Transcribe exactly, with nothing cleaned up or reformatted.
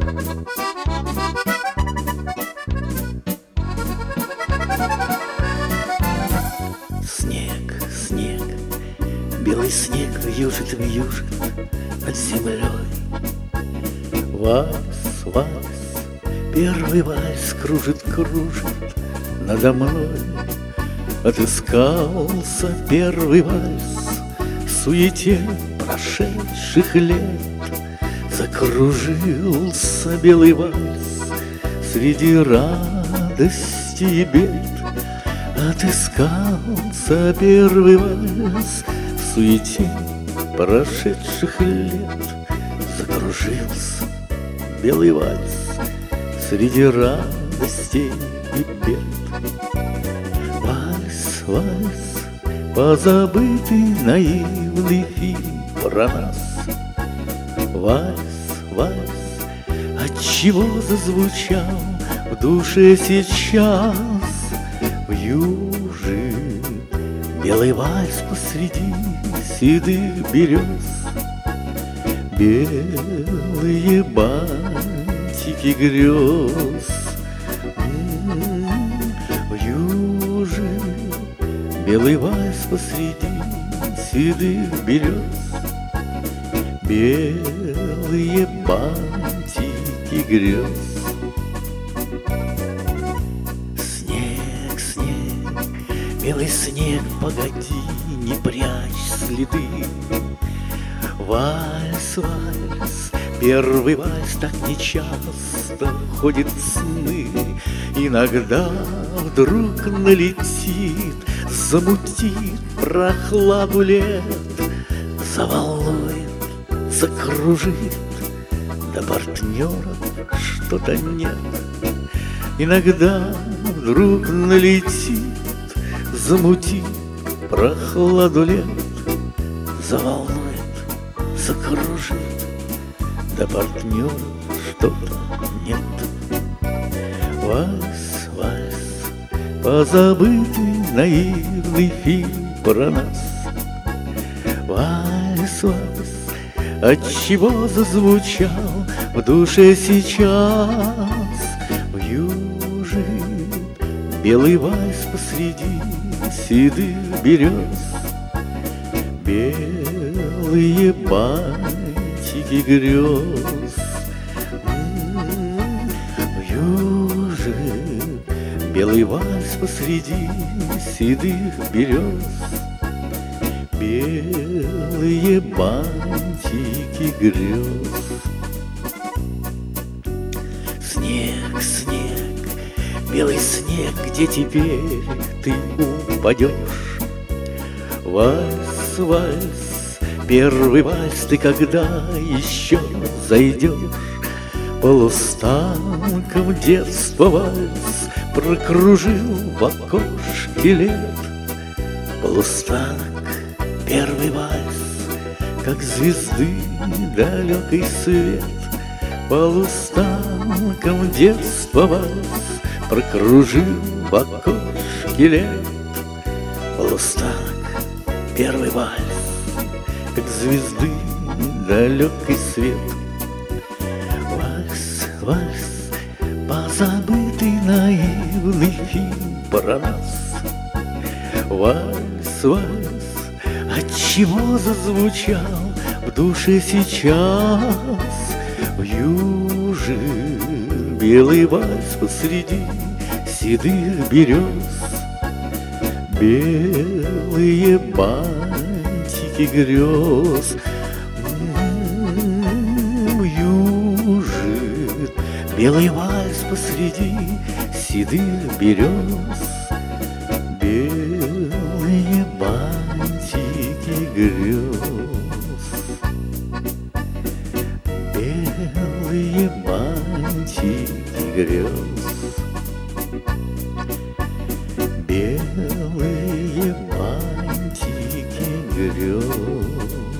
Снег, снег, белый снег вьюжит, вьюжит над землей. Вальс, вальс, первый вальс кружит, кружит надо мной. Отыскался первый вальс в суете прошедших лет. Закружился белый вальс среди радости и бед. Отыскался первый вальс в суете прошедших лет. Закружился белый вальс среди радостей и бед. Вальс, вальс, позабытый наивный фильм про нас. Вальс, вальс, отчего зазвучал в душе сейчас? Вьюжит белый вальс посреди седых берез. Белые бантики грез. Вьюжит белый вальс посреди седых берез. Белые бантики грез. Снег, снег, белый снег, погоди, не прячь следы. Вальс, вальс, первый вальс так нечасто ходит в сны. Иногда вдруг налетит, замутит прохладу лет. Заволнует, закружит, да партнеров что-то нет. Иногда вдруг налетит, замутит прохладу лет. Заволнует, закружит, да партнеров что-то нет. Вальс, вальс, позабытый наивный фильм про нас. Вальс, вальс, отчего зазвучал в душе сейчас? Вьюжит белый вальс посреди седых берез. Белые бантики грез. Вьюжит белый вальс посреди седых берез. Белые бантики грез. Снег, снег, белый снег, где теперь ты упадешь? Вальс, вальс, первый вальс, ты когда еще зайдешь? Полустанком детства вальс прокружил в окошке лет. Полустанок, первый вальс, как звезды далекий свет. Полустанком детства вальс прокружил в окошке лет. Полустанок, первый вальс, как звезды далекий свет. Вальс, вальс, позабытый наивный фильм про нас. Вальс, вальс, отчего зазвучал в душе сейчас? Вьюжит белый вальс посреди седых берез. Белые бантики грез. Вьюжит белый вальс посреди седых берез. Белые бантики грез. Белые бантики грез. Белые бантики грез.